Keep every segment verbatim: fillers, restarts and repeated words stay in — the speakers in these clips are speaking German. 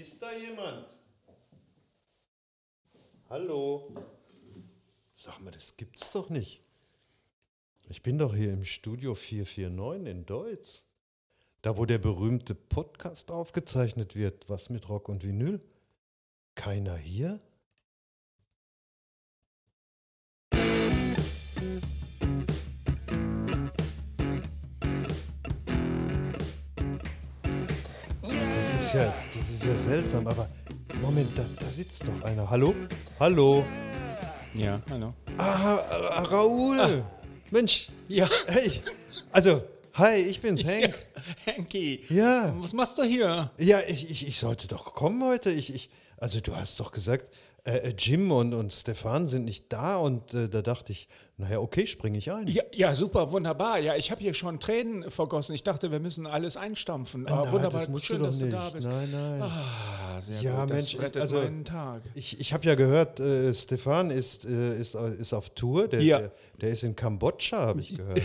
Ist da jemand? Hallo? Sag mal, das gibt's doch nicht. Ich bin doch hier im Studio vier vier neun in Deutz. Da, wo der berühmte Podcast aufgezeichnet wird. Was mit Rock und Vinyl? Keiner hier? Das ist ja, das ist ja seltsam, aber Moment, da, da sitzt doch einer. Hallo? Hallo? Ja, hallo. Ah, Ra- Raoul! Ah. Mensch, Ja, hey, also, hi, ich bin's, Hank. ja, Henki. Ja, Was machst du hier? ja, ich, ich, ich sollte doch kommen heute. Ich, ich, also du hast doch gesagt, äh, Jim und, und Stefan sind nicht da und äh, da dachte ich, naja, okay, springe ich ein. Ja, ja, super, wunderbar. Ja, ich habe hier schon Tränen vergossen. Ich dachte, wir müssen alles einstampfen. Aber Nein, wunderbar, das musst schön, du doch dass du nicht. da bist. Nein, nein. Ah, sehr Ja, gut. Das Mensch, rettet also- meinen Tag. Ich, ich habe ja gehört, äh, Stefan ist, äh, ist, äh, ist auf Tour. Der, Ja. der, der ist in Kambodscha, habe ich gehört.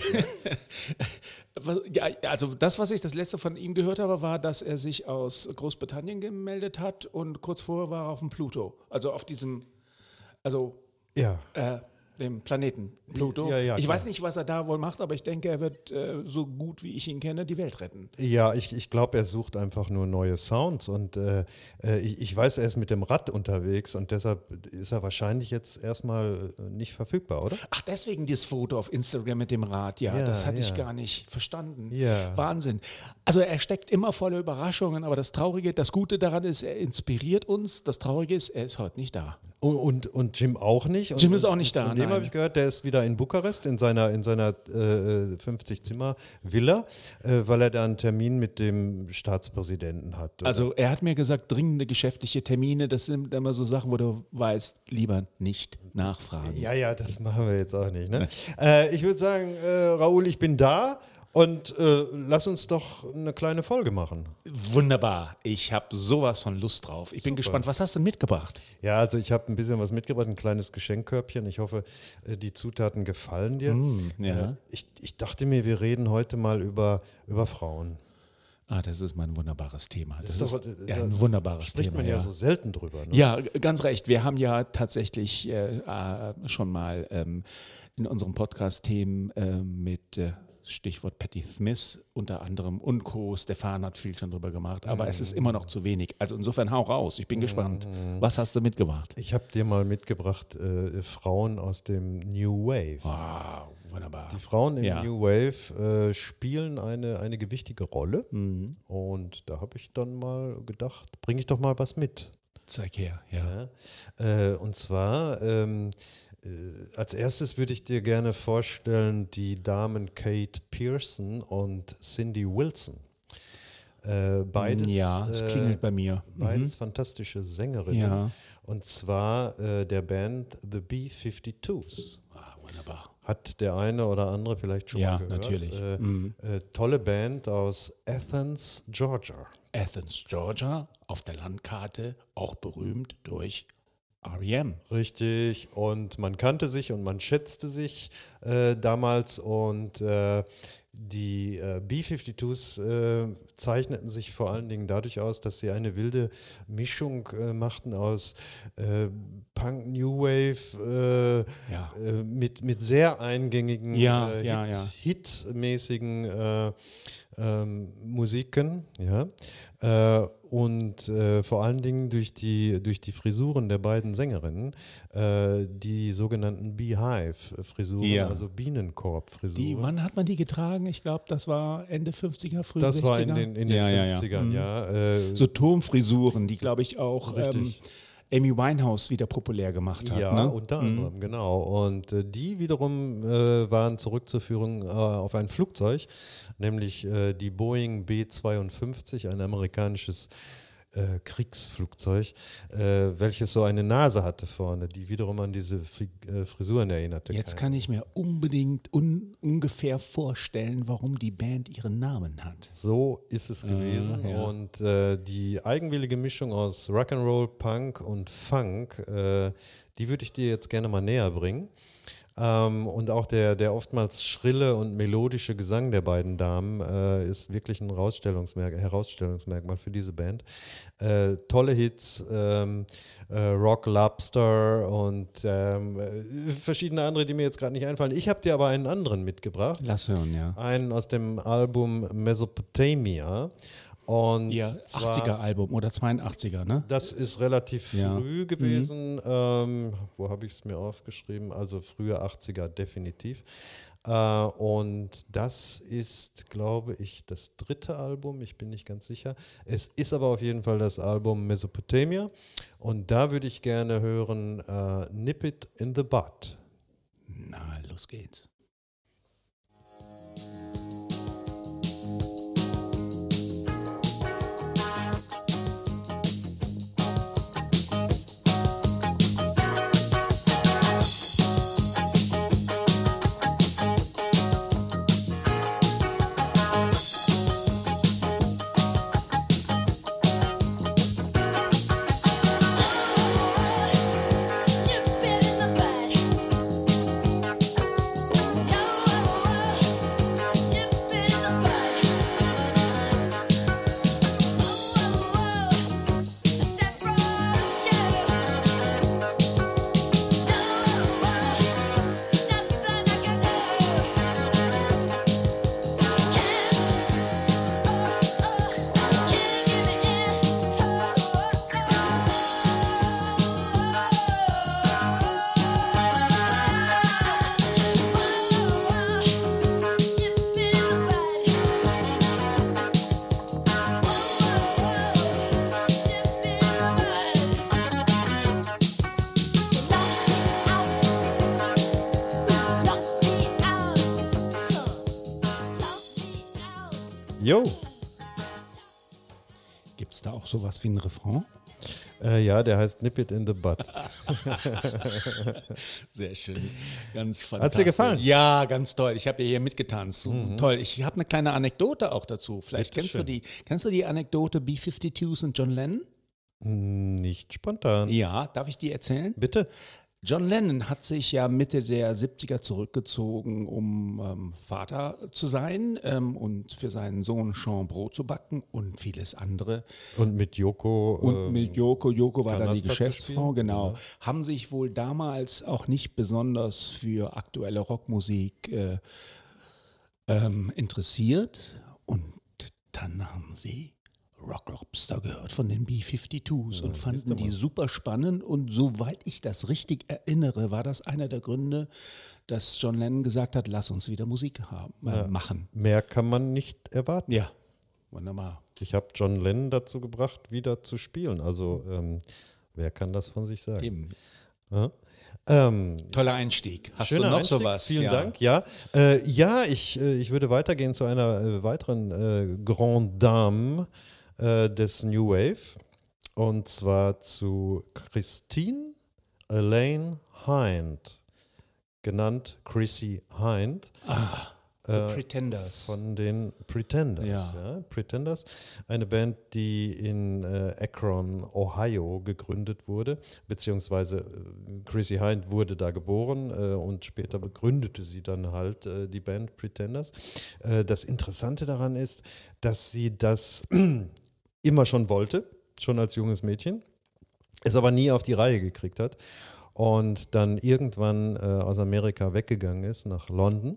Was- Ja, also das, was ich das letzte von ihm gehört habe, war, dass er sich aus Großbritannien gemeldet hat und kurz vorher war er auf dem Pluto. Also auf diesem, also Ja. äh, dem Planeten Pluto. Ja, ja, ich klar. weiß nicht, was er da wohl macht, aber ich denke, er wird äh, so gut wie ich ihn kenne, die Welt retten. Ja, ich, ich glaube, er sucht einfach nur neue Sounds und äh, äh, ich, ich weiß, er ist mit dem Rad unterwegs und deshalb ist er wahrscheinlich jetzt erstmal äh, nicht verfügbar, oder? Ach, deswegen dieses Foto auf Instagram mit dem Rad. Ja, Ja, das hatte ja. ich gar nicht verstanden. Ja. Wahnsinn. Also er steckt immer voller Überraschungen, aber das Traurige, das Gute daran ist, er inspiriert uns. Das Traurige ist, er ist heute nicht da. Und, und, und Jim auch nicht. Und, Jim ist auch nicht da, Von dem nein. habe ich gehört, der ist wieder in Bukarest in seiner, in seiner äh, fünfzig-Zimmer-Villa, äh, weil er da einen Termin mit dem Staatspräsidenten hat. Also er hat mir gesagt, dringende geschäftliche Termine, das sind immer so Sachen, wo du weißt, lieber nicht nachfragen. Ja, ja, das machen wir jetzt auch nicht. Ne? äh, ich würde sagen, äh, Raoul, ich bin da und äh, lass uns doch eine kleine Folge machen. Wunderbar. Ich habe sowas von Lust drauf. Ich bin gespannt. Was hast du denn mitgebracht? Ja, also ich habe ein bisschen was mitgebracht, ein kleines Geschenkkörbchen. Ich hoffe, äh, die Zutaten gefallen dir. ja. Äh, ich, ich dachte mir, wir reden heute mal über, über Frauen. Ah, das ist mein wunderbares Thema. Das, ist ist, doch- ja, da ein wunderbares Spricht Thema. man ja, ja. so selten drüber. Ne? Ja, ganz recht. Wir haben ja tatsächlich äh, äh, schon mal ähm, in unserem Podcast-Themen äh, mit äh, Stichwort Patti Smith unter anderem und Co. Stefan hat viel schon drüber gemacht, aber es ist immer noch zu wenig. Also insofern hau raus. Ich bin gespannt. Was hast du mitgebracht? Ich habe dir mal mitgebracht äh, Frauen aus dem New Wave. Wow, wunderbar. Die Frauen im Ja. New Wave äh, spielen eine, eine gewichtige Rolle. Mhm. Und da habe ich dann mal gedacht, bringe ich doch mal was mit. Zeig her, ja. Ja? Äh, und zwar, ähm, äh, als erstes würde ich dir gerne vorstellen, die Damen Kate Pearson und Cindy Wilson. Äh, beides, ja, es äh, klingelt bei mir. Beides fantastische Sängerinnen. Ja. Und zwar äh, der Band The B fünfundfünfzig. Ah, wunderbar. Hat der eine oder andere vielleicht schon Ja, mal gehört. natürlich. Äh, Mhm. äh, tolle Band aus Athens, Georgia. Athens, Georgia, auf der Landkarte auch berühmt durch R E M. Richtig, und man kannte sich und man schätzte sich äh, damals und äh, die äh, B fünfundfünfzig äh, zeichneten sich vor allen Dingen dadurch aus, dass sie eine wilde Mischung äh, machten aus äh, Punk, New Wave, äh, Ja. äh, mit, mit sehr eingängigen, Ja, äh, ja, Hit, ja. hitmäßigen äh, ähm, Musiken, ja. Äh, und äh, vor allen Dingen durch die, durch die Frisuren der beiden Sängerinnen, äh, die sogenannten Beehive-Frisuren, Ja. also Bienenkorb-Frisuren. Die, wann hat man die getragen? Ich glaube, das war Ende fünfziger, früh das sechziger. war in den, in den ja, ja, ja. fünfzigern, Mhm. ja. Äh, So Turmfrisuren, die, glaube ich, auch ähm, Richtig. Amy Winehouse wieder populär gemacht hat. Ja, ne? unter Mhm. anderem, genau. Und äh, die wiederum äh, waren zurückzuführen äh, auf ein Flugzeug, nämlich äh, die Boeing B zweiundfünfzig, ein amerikanisches äh, Kriegsflugzeug, äh, welches so eine Nase hatte vorne, die wiederum an diese Fi äh, Frisuren erinnerte. Jetzt kann ich mir unbedingt un ungefähr vorstellen, warum die Band ihren Namen hat. So ist es gewesen. ja. Und äh, die eigenwillige Mischung aus Rock'n'Roll, Punk und Funk, äh, die würde ich dir jetzt gerne mal näher bringen. Ähm, und auch der, der oftmals schrille und melodische Gesang der beiden Damen äh, ist wirklich ein Herausstellungsmerk- Herausstellungsmerkmal für diese Band. Äh, tolle Hits, ähm, äh, Rock Lobster und ähm, äh, verschiedene andere, die mir jetzt gerade nicht einfallen. Ich habe dir aber einen anderen mitgebracht. Lass hören, ja. Einen aus dem Album Mesopotamia. Und Ihr zwar, achtziger-Album oder zweiundachtziger, ne? das ist relativ Ja. früh gewesen. Mhm. Ähm, wo habe ich es mir aufgeschrieben? Also frühe achtziger definitiv. Äh, und das ist, glaube ich, das dritte Album. Ich bin nicht ganz sicher. Es ist aber auf jeden Fall das Album Mesopotamia. Und da würde ich gerne hören äh, Nip It in the Bud. Na, los geht's. Jo. Gibt es da auch sowas wie ein Refrain? Äh, ja, der heißt Nip It in the Bud. Sehr schön, ganz fantastisch. Hat's dir gefallen? Ja, ganz toll. Ich habe ja hier mitgetanzt. So, mhm. Toll. Ich habe eine kleine Anekdote auch dazu. Vielleicht Bitte kennst schön. du die. Kennst du die Anekdote B fünfundfünfzig und John Lennon? Nicht spontan. Ja, darf ich die erzählen? Bitte. John Lennon hat sich ja Mitte der siebziger zurückgezogen, um ähm, Vater zu sein ähm, und für seinen Sohn Sean Brot zu backen und vieles andere. Und mit Yoko. Und ähm, mit Yoko, Yoko war dann die Kanasta zu Geschäftsfrau, spielen. genau. Ja. Haben sich wohl damals auch nicht besonders für aktuelle Rockmusik äh, ähm, interessiert. Und dann haben sie Rock Lobster gehört von den B fünfundfünfzig Ja, und siehst fanden du die mal. super spannend. Und soweit ich das richtig erinnere, war das einer der Gründe, dass John Lennon gesagt hat, lass uns wieder Musik haben, äh, Ja. machen. Mehr kann man nicht erwarten. Ja, wunderbar. Ich habe John Lennon dazu gebracht, wieder zu spielen. Also ähm, wer kann das von sich sagen? Eben. Ja? Ähm, Toller Einstieg. Hast Schöner du noch Einstieg, sowas? vielen ja. Dank. Ja, äh, ja ich, äh, ich würde weitergehen zu einer äh, weiteren äh, Grande Dame äh, des New Wave. Und zwar zu Christine Elaine Hind, genannt Chrissy Hind. Ah, The Äh, Pretenders. Von den Pretenders. Ja. Ja. Pretenders, eine Band, die in äh, Akron, Ohio gegründet wurde, beziehungsweise äh, Chrissy Hind wurde da geboren äh, und später begründete sie dann halt äh, die Band Pretenders. Äh, das Interessante daran ist, dass sie das immer schon wollte, schon als junges Mädchen, es aber nie auf die Reihe gekriegt hat und dann irgendwann äh, aus Amerika weggegangen ist nach London,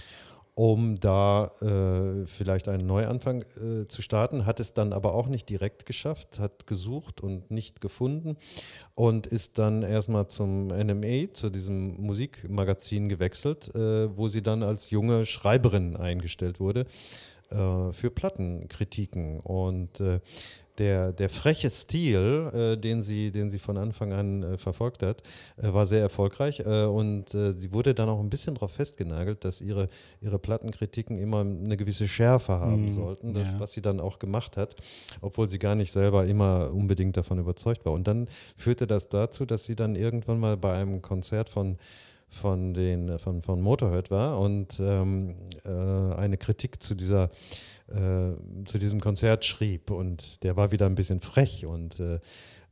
um da äh, vielleicht einen Neuanfang äh, zu starten, hat es dann aber auch nicht direkt geschafft, hat gesucht und nicht gefunden und ist dann erstmal zum N M A, zu diesem Musikmagazin gewechselt, äh, wo sie dann als junge Schreiberin eingestellt wurde äh, für Plattenkritiken. Und äh, Der, der freche Stil, äh, den, sie, den sie von Anfang an äh, verfolgt hat, äh, war sehr erfolgreich äh, und äh, sie wurde dann auch ein bisschen darauf festgenagelt, dass ihre, ihre Plattenkritiken immer eine gewisse Schärfe haben Mm, sollten, das, ja. was sie dann auch gemacht hat, obwohl sie gar nicht selber immer unbedingt davon überzeugt war. Und dann führte das dazu, dass sie dann irgendwann mal bei einem Konzert von von, den, von, von Motorhead war und ähm, äh, eine Kritik zu dieser äh, zu diesem Konzert schrieb und der war wieder ein bisschen frech und äh,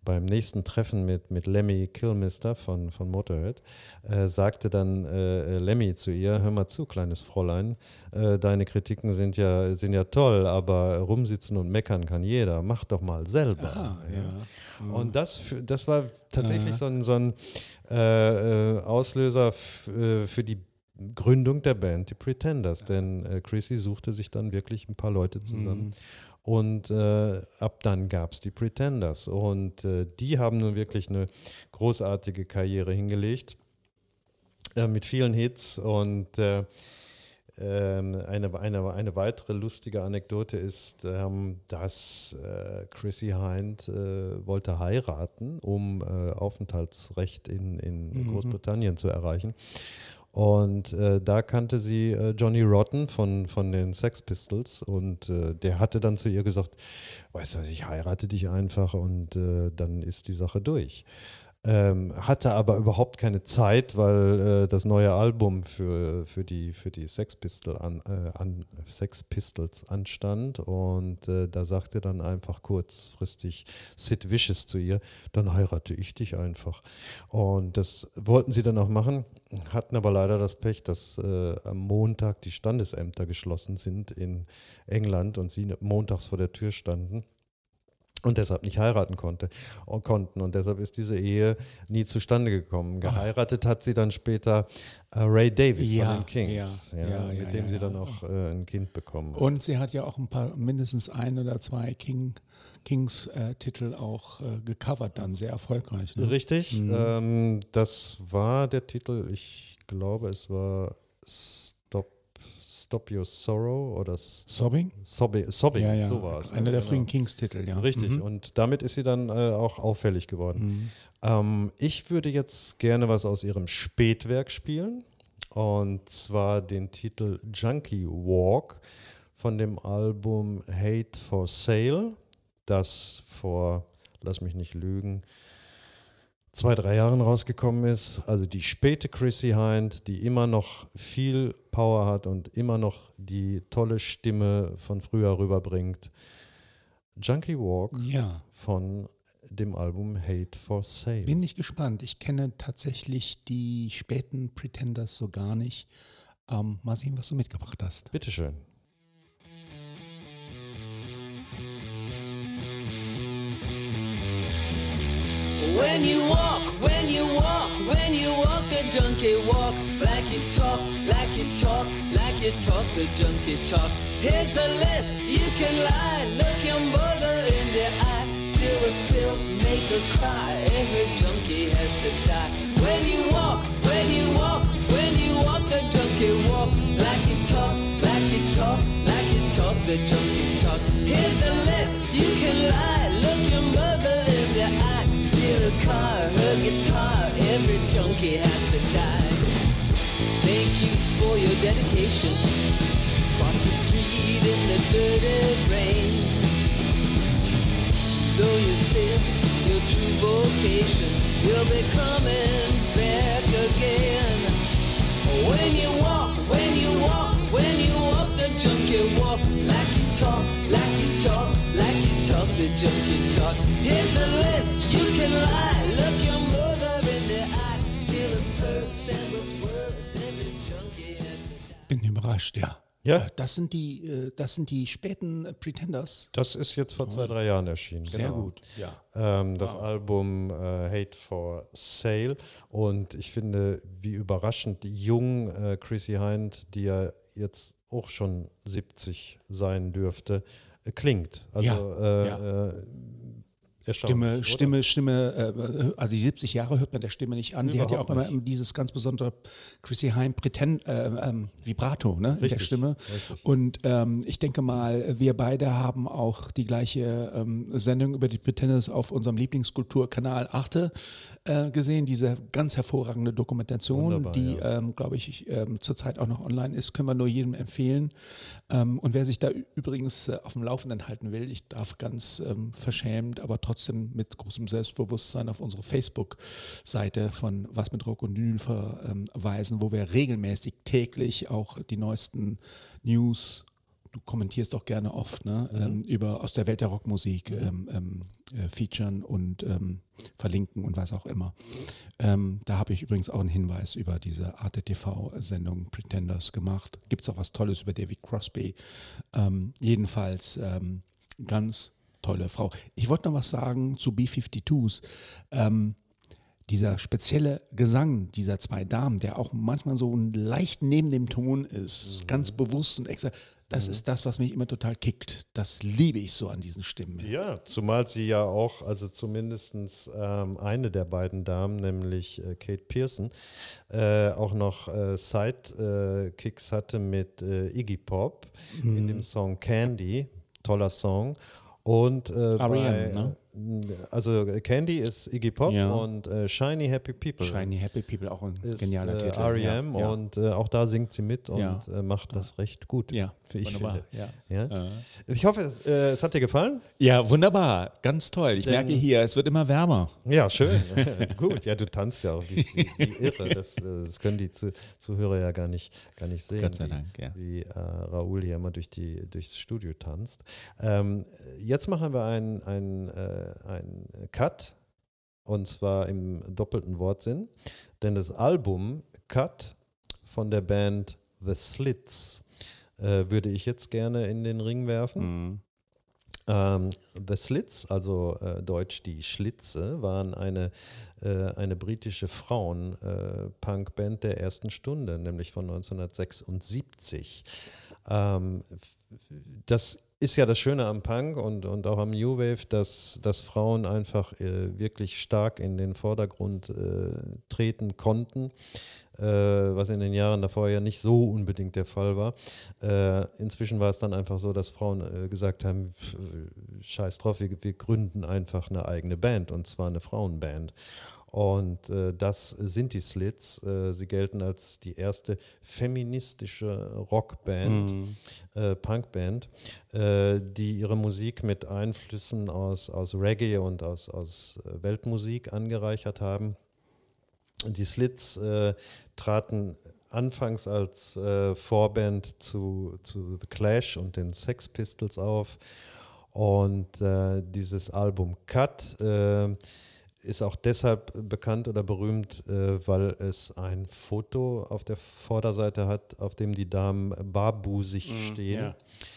beim nächsten Treffen mit, mit Lemmy Kilmister von, von Motorhead, äh, sagte dann äh, Lemmy zu ihr, hör mal zu, kleines Fräulein, äh, deine Kritiken sind ja, sind ja toll, aber rumsitzen und meckern kann jeder, mach doch mal selber. Aha, ja. Ja. Mhm. Und das, das war tatsächlich ja. so ein, so ein äh, Auslöser f, äh, für die Gründung der Band, die Pretenders, ja. denn äh, Chrissy suchte sich dann wirklich ein paar Leute zusammen. Mhm. Und äh, ab dann gab es die Pretenders und äh, die haben nun wirklich eine großartige Karriere hingelegt äh, mit vielen Hits und äh, äh, eine, eine, eine weitere lustige Anekdote ist, ähm, dass äh, Chrissy Hind äh, wollte heiraten, um äh, Aufenthaltsrecht in, in mhm. Großbritannien zu erreichen. Und äh, da kannte sie äh, Johnny Rotten von, von den Sex Pistols und äh, der hatte dann zu ihr gesagt, weißt du was, ich heirate dich einfach und äh, dann ist die Sache durch. Ähm, hatte aber überhaupt keine Zeit, weil äh, das neue Album für, für die, für die Sex, Pistol an, äh, an, Sex Pistols anstand und äh, da sagte dann einfach kurzfristig Sid Vicious zu ihr, dann heirate ich dich einfach. Und das wollten sie dann auch machen, hatten aber leider das Pech, dass äh, am Montag die Standesämter geschlossen sind in England und sie montags vor der Tür standen. Und deshalb nicht heiraten konnte und konnten. Und deshalb ist diese Ehe nie zustande gekommen. Geheiratet hat sie dann später äh, Ray Davies ja, von den Kings, ja, ja, ja, mit ja, dem ja, sie dann auch äh, ein Kind bekommen hat. Und sie hat ja auch ein paar, mindestens ein oder zwei King, Kings-Titel äh, auch äh, gecovert, dann sehr erfolgreich. Ne? Richtig, mhm. ähm, das war der Titel, ich glaube, es war Stop Your Sorrow oder Sobbing? Sobbing, Sobbing ja, ja. so war es. Einer ne? der genau. frühen Kings-Titel, ja. Richtig, mhm. und damit ist sie dann äh, auch auffällig geworden. Mhm. Ähm, ich würde jetzt gerne was aus ihrem Spätwerk spielen, und zwar den Titel Junkie Walk von dem Album Hate for Sale, das vor, lass mich nicht lügen, zwei, drei Jahren rausgekommen ist. Also die späte Chrissy Hind, die immer noch viel Power hat und immer noch die tolle Stimme von früher rüberbringt. Junkie Walk ja. von dem Album Hate for Sale. Bin ich gespannt. Ich kenne tatsächlich die späten Pretenders so gar nicht. Ähm, mal sehen, was du mitgebracht hast. Bitteschön. When you walk, when you walk, when you walk the junkie walk, like you talk, like you talk, like you talk the junkie talk. Here's the list, you can lie, look your mother in the eye, steal the pills, make her cry, every junkie has to die. When you walk, when you walk, when you walk the junkie walk, like you talk, like you talk, like you talk the junkie talk. Here's the list, you can lie, look your mother in the eye, steal a car, her guitar, every junkie has to die. Thank you for your dedication. Cross the street in the dirty rain. Though you sin your true vocation, you'll be coming back again. When you walk, when you walk, when you walk the junkie walk, like you talk, like you talk, like you talk the junkie talk. Here's the list, you can lie, look your mother in the eye, steal a purse and what's worse, every junkie has to die. Bin überrascht, ja. Ja. Das sind die, das sind die späten Pretenders. Das ist jetzt vor zwei, drei Jahren erschienen. Sehr genau. gut, ja. Ähm, das Wow. Album äh, Hate for Sale. Und ich finde, wie überraschend jung äh, Chrissy Hind, die ja jetzt auch schon siebzig sein dürfte, äh, klingt. Also Ja, äh, ja. Äh, Stimme, oder? Stimme, Stimme, äh, also die siebzig Jahre hört man der Stimme nicht an. Sie hat ja auch Überhaupt immer dieses ganz besondere Chrissy Hind Pretend, äh, ähm, Vibrato ne, in Richtig, der Stimme. richtig. Und ähm, ich denke mal, wir beide haben auch die gleiche ähm, Sendung über die Pretenders auf unserem Lieblingskulturkanal Arte äh, gesehen. Diese ganz hervorragende Dokumentation, Wunderbar, die, ja. ähm, glaube ich, ähm, zurzeit auch noch online ist, können wir nur jedem empfehlen. Ähm, und wer sich da übrigens äh, auf dem Laufenden halten will, ich darf ganz ähm, verschämt, aber trotzdem mit großem Selbstbewusstsein auf unsere Facebook-Seite von Was mit Rock und Vinyl verweisen, wo wir regelmäßig täglich auch die neuesten News du kommentierst auch gerne oft, ne, Mhm. ähm, über aus der Welt der Rockmusik Mhm. ähm, ähm, äh, featuren und ähm, verlinken und was auch immer. Ähm, da habe ich übrigens auch einen Hinweis über diese Arte T V-Sendung Pretenders gemacht. Gibt es auch was Tolles über David Crosby. Ähm, jedenfalls ähm, ganz tolle Frau. Ich wollte noch was sagen zu B fünfundfünfzig. Ähm, dieser spezielle Gesang dieser zwei Damen, der auch manchmal so leicht neben dem Ton ist, Mhm. ganz bewusst und extra, das Mhm. ist das, was mich immer total kickt. Das liebe ich so an diesen Stimmen. Ja, zumal sie ja auch, also zumindest ähm, eine der beiden Damen, nämlich äh, Kate Pearson, äh, auch noch äh, Sidekicks hatte mit äh, Iggy Pop in dem Song Candy, toller Song. Und äh, R E M, bei, ne? äh, also Candy ist Iggy Pop Ja. und äh, Shiny Happy People Shiny Happy People, auch ein ist genialer äh, Titel. R E M ja, ja. und äh, auch da singt sie mit und Ja. äh, macht das recht gut, Ja, wie ich wunderbar. finde. Ja. Ja? Äh. Ich hoffe, es, äh, es hat dir gefallen. ja, wunderbar. Ganz toll. Ich Denn- merke hier, es wird immer wärmer. Ja, schön. Gut, ja, du tanzt ja auch wie, wie, wie irre. Das, äh, das können die Zu- Zuhörer ja gar nicht, gar nicht sehen, Gott sei wie, Dank, ja. wie äh, Raoul hier immer durch die, durchs Studio tanzt. Ähm, jetzt machen wir einen ein, äh, ein Cut, und zwar im doppelten Wortsinn, denn das Album Cut von der Band The Slits äh, würde ich jetzt gerne in den Ring werfen. Mhm. Ähm, The Slits, also äh, deutsch die Schlitze, waren eine, äh, eine britische Frauen-Punk-Band der ersten Stunde, nämlich von neunzehnhundertsechsundsiebzig. Ähm, f- das ist ja das Schöne am Punk und, und auch am New Wave, dass, dass Frauen einfach äh, wirklich stark in den Vordergrund äh, treten konnten, äh, was in den Jahren davor ja nicht so unbedingt der Fall war. Äh, inzwischen war es dann einfach so, dass Frauen äh, gesagt haben, pf, scheiß drauf, wir, wir gründen einfach eine eigene Band, und zwar eine Frauenband. Und äh, das sind die Slits. Äh, sie gelten als die erste feministische Rockband, Mhm. äh, Punkband, äh, die ihre Musik mit Einflüssen aus, aus Reggae und aus, aus äh, Weltmusik angereichert haben. Die Slits äh, traten anfangs als äh, Vorband zu, zu The Clash und den Sex Pistols auf. Und äh, dieses Album Cut äh, ist auch deshalb bekannt oder berühmt, äh, weil es ein Foto auf der Vorderseite hat, auf dem die Damen barbusig stehen.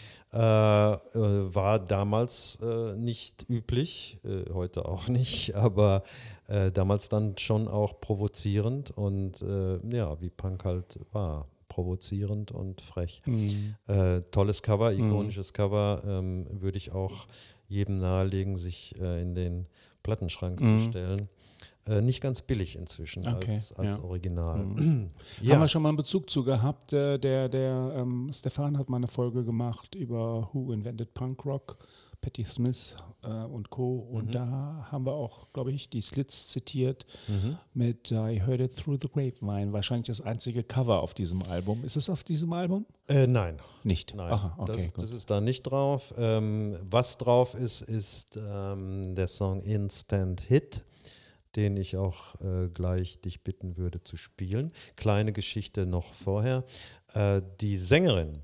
ja. Äh, äh, war damals äh, nicht üblich, äh, heute auch nicht, aber äh, damals dann schon auch provozierend und äh, ja, wie Punk halt war, provozierend und frech. Mhm. Äh, tolles Cover, ikonisches Cover, ähm, würde ich auch jedem nahelegen, sich äh, in den Plattenschrank Mhm. zu stellen. Äh, nicht ganz billig inzwischen Okay, als, als ja. Original. Mhm. Ja. Haben wir schon mal einen Bezug zu gehabt. äh, Der, der ähm, Stefan hat mal eine Folge gemacht über Who Invented Punk Rock, Patti Smith äh, und Co. Und Mhm. da haben wir auch, glaube ich, die Slits zitiert Mhm. mit I Heard It Through the Grapevine. Wahrscheinlich das einzige Cover auf diesem Album. Ist es auf diesem Album? Äh, nein. Nicht. Nein, Aha, okay, das, gut. das ist da nicht drauf. Ähm, was drauf ist, ist ähm, der Song Instant Hit, den ich auch äh, gleich dich bitten würde zu spielen. Kleine Geschichte noch vorher. Äh, die Sängerin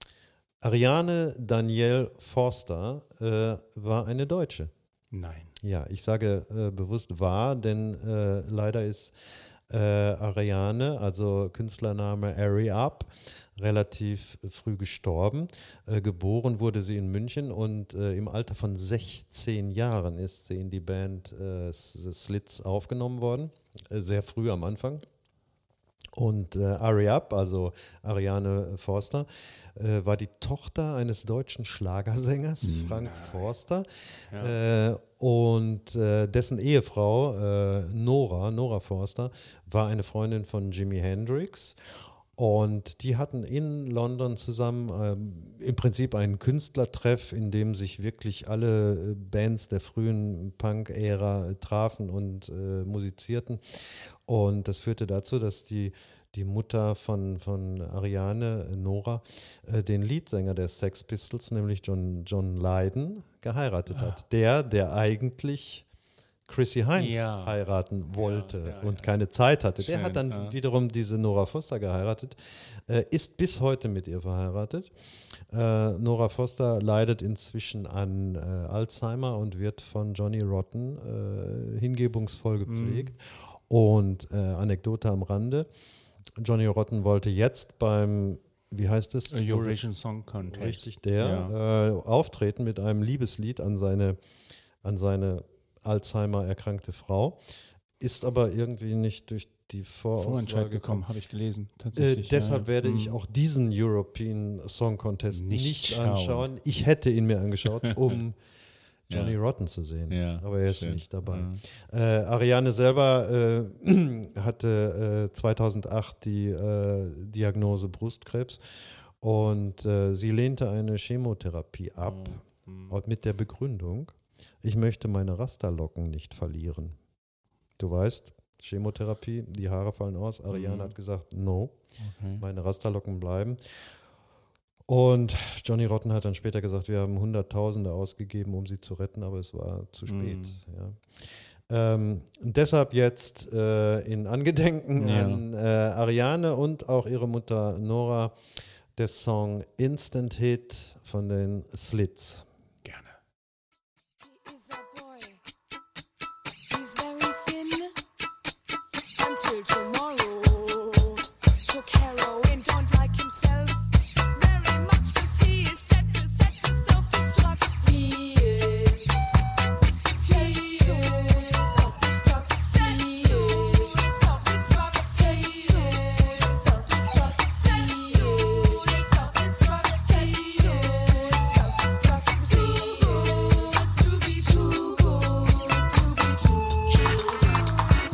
Ariane Danielle Forster äh, war eine Deutsche. Nein. Ja, ich sage äh, bewusst war, denn äh, leider ist äh, Ariane, also Künstlername Ari Up, relativ äh, früh gestorben. Äh, geboren wurde sie in München und äh, im Alter von sechzehn Jahren ist sie in die Band äh, S- Slits aufgenommen worden, äh, sehr früh am Anfang. Und äh, Ari Up, also Ariane Forster, äh, war die Tochter eines deutschen Schlagersängers, Frank Forster. Ja. Äh, und äh, dessen Ehefrau, äh, Nora, Nora Forster, war eine Freundin von Jimi Hendrix. Und die hatten in London zusammen ähm, im Prinzip einen Künstlertreff, in dem sich wirklich alle äh, Bands der frühen Punk-Ära äh, trafen und äh, musizierten. Und das führte dazu, dass die, die Mutter von, von Ariane, äh, Nora, äh, den Leadsänger der Sex Pistols, nämlich John, John Lydon, geheiratet hat. Der, der eigentlich Chrissy Hynde Ja. heiraten wollte Ja, ja, und ja. keine Zeit hatte. Der Schön, hat dann ja. wiederum diese Nora Foster geheiratet, äh, ist bis heute mit ihr verheiratet. Äh, Nora Foster leidet inzwischen an äh, Alzheimer und wird von Johnny Rotten äh, hingebungsvoll gepflegt. Mhm. Und äh, Anekdote am Rande, Johnny Rotten wollte jetzt beim, wie heißt es? Eurovision Song Contest. Richtig, der Ja. äh, auftreten mit einem Liebeslied an seine, an seine Alzheimer erkrankte Frau, ist aber irgendwie nicht durch die Vorauswahl Vorentscheid gekommen. gekommen, habe ich gelesen. Äh, Tatsächlich. deshalb ja. werde ich Mhm. auch diesen European Song Contest Nicht nicht, schauen. anschauen. Ich hätte ihn mir angeschaut, um Johnny Ja. Rotten zu sehen, Ja, aber er ist schön. nicht dabei. Mhm. Äh, Ariane selber äh, hatte äh, zweitausendacht die äh, Diagnose Brustkrebs und äh, sie lehnte eine Chemotherapie ab Mhm. und mit der Begründung, ich möchte meine Rasterlocken nicht verlieren. Du weißt, Chemotherapie, die Haare fallen aus. Ariane Mhm. hat gesagt, no, Okay. meine Rasterlocken bleiben. Und Johnny Rotten hat dann später gesagt, wir haben Hunderttausende ausgegeben, um sie zu retten, aber es war zu spät. Mhm. Ja. Ähm, und deshalb jetzt äh, in Angedenken Ja. an äh, Ariane und auch ihre Mutter Nora der Song Instant Hit von den Slits. Gerne. Is a boy. He's very thin until tomorrow. Took heroin, don't like himself very much 'cause he is set to set to self-destruct. He is set to self-destruct. Set to self-destruct. Set to self-destruct. Set to self-destruct. Set to self-destruct. Too good to be too good to be true.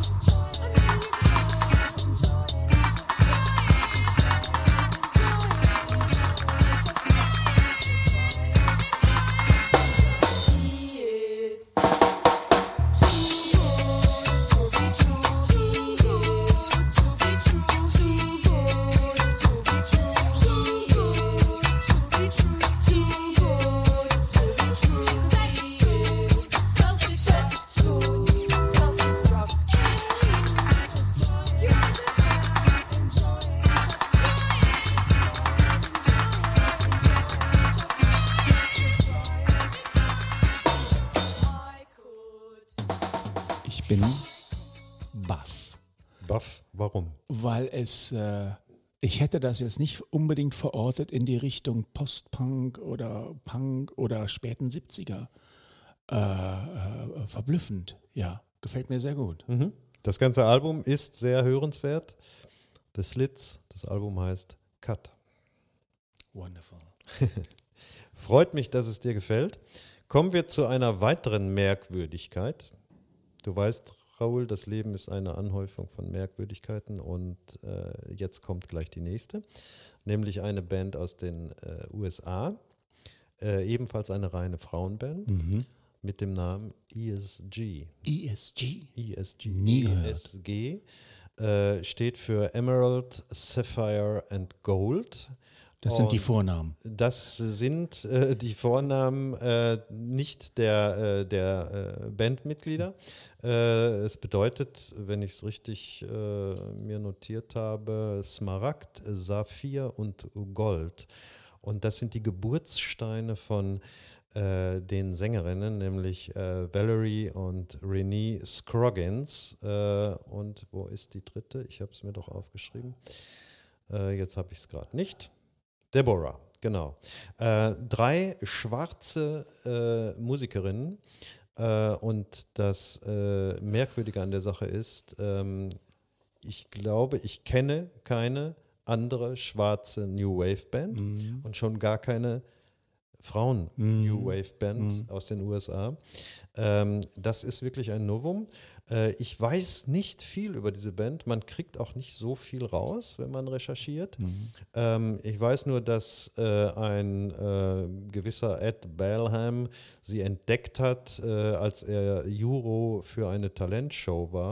He is too good to be true. Too good to be true. Too good to be true. Too good to be true. Too good to be true. He is self-destruct. Self-destruct. You I could. Ich bin baff, Buff, warum? weil es, äh, ich hätte das jetzt nicht unbedingt verortet in die Richtung Post-Punk oder Punk oder späten siebziger. Äh, äh, verblüffend, ja, gefällt mir sehr gut. Mhm. Das ganze Album ist sehr hörenswert. The Slits, das Album heißt Cut. Wonderful. Freut mich, dass es dir gefällt. Kommen wir zu einer weiteren Merkwürdigkeit. Du weißt, Raoul, das Leben ist eine Anhäufung von Merkwürdigkeiten und äh, jetzt kommt gleich die nächste, nämlich eine Band aus den äh, U S A, äh, ebenfalls eine reine Frauenband Mhm. mit dem Namen E S G. E S G. E S G. Nie gehört. E S G äh, steht für Emerald, Sapphire and Gold. Das sind die Und Vornamen. Das sind äh, die Vornamen äh, nicht der, äh, der äh, Bandmitglieder. Äh, es bedeutet, wenn ich es richtig äh, mir notiert habe, Smaragd, Saphir und Gold. Und das sind die Geburtssteine von äh, den Sängerinnen, nämlich äh, Valerie und Renee Scroggins. Äh, und wo ist die dritte? Ich habe es mir doch aufgeschrieben. Äh, jetzt habe ich es gerade nicht. Deborah, genau. Äh, drei schwarze äh, Musikerinnen. Äh, und das äh, Merkwürdige an der Sache ist, ähm, ich glaube, ich kenne keine andere schwarze New Wave Band Mhm. und schon gar keine Frauen Mhm. New Wave Band Mhm. aus den U S A. Ähm, das ist wirklich ein Novum. Äh, ich weiß nicht viel über diese Band. Man kriegt auch nicht so viel raus, wenn man recherchiert. Mhm. Ähm, ich weiß nur, dass äh, ein äh, gewisser Ed Balham sie entdeckt hat, äh, als er Juro für eine Talentshow war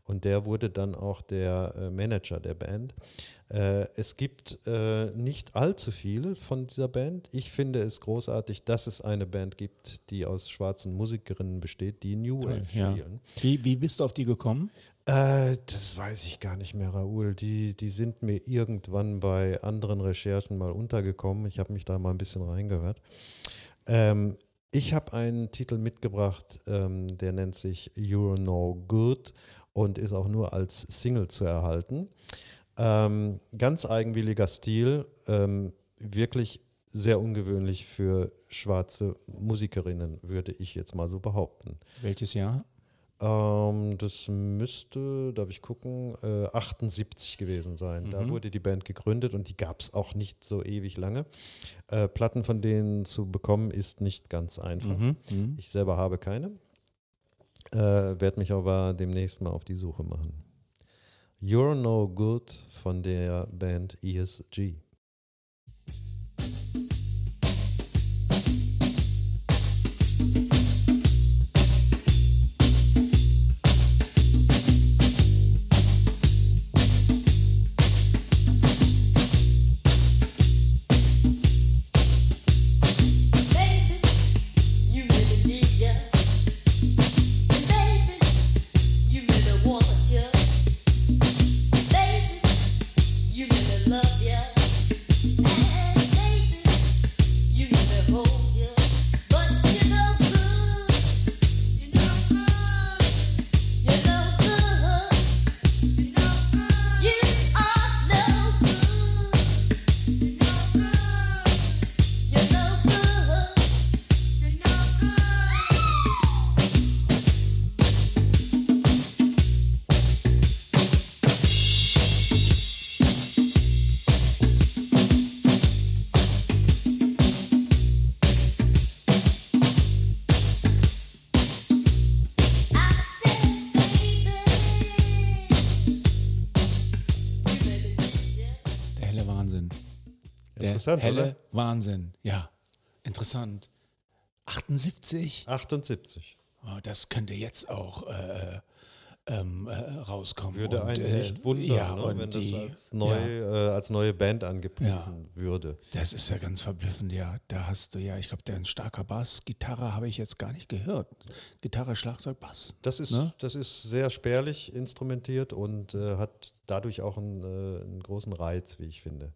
und der wurde dann auch der äh, Manager der Band. Äh, es gibt äh, nicht allzu viel von dieser Band. Ich finde es großartig, dass es eine Band gibt, die aus schwarzen Musikerinnen besteht, die New Wave Ja. spielen. Wie, wie bist du auf die gekommen? Äh, das weiß ich gar nicht mehr, Raoul. Die, die sind mir irgendwann bei anderen Recherchen mal untergekommen. Ich habe mich da mal ein bisschen reingehört. Ähm, ich habe einen Titel mitgebracht, ähm, der nennt sich You're No Good und ist auch nur als Single zu erhalten. Ähm, ganz eigenwilliger Stil, ähm, wirklich sehr ungewöhnlich für schwarze Musikerinnen, würde ich jetzt mal so behaupten. Welches Jahr? Ähm, das müsste, darf ich gucken, äh, achtundsiebzig gewesen sein. Da wurde die Band gegründet und die gab es auch nicht so ewig lange. Äh, Platten von denen zu bekommen ist nicht ganz einfach. Mhm. Mhm. Ich selber habe keine. Äh, werde mich aber demnächst mal auf die Suche machen. You're No Good von der Band E S G. Baby, you really need ya. And baby, you really want ya. Baby, you really love ya. And baby, you really hold ya. But you're no good. You're no good. You're no good. You're no good. You are no good. You're no good. You're no good. You're no good. I said, baby, you really need ya. Der helle Wahnsinn. Der Interessant, helle oder? Wahnsinn. Ja, interessant. achtundsiebzig? achtundsiebzig. Oh, das könnte jetzt auch äh, ähm, äh, rauskommen. Würde Und, einen äh, nicht wundern, ja, ne, und wenn die, das als, neu, ja, äh, als neue Band angepriesen würde. das ist ja ganz verblüffend, ja. Da hast du ja, ich glaube, der ein starker Bass. Gitarre habe ich jetzt gar nicht gehört. Gitarre, Schlagzeug, Bass. Das ist, Ne? das ist sehr spärlich instrumentiert und äh, hat dadurch auch einen, äh, einen großen Reiz, wie ich finde.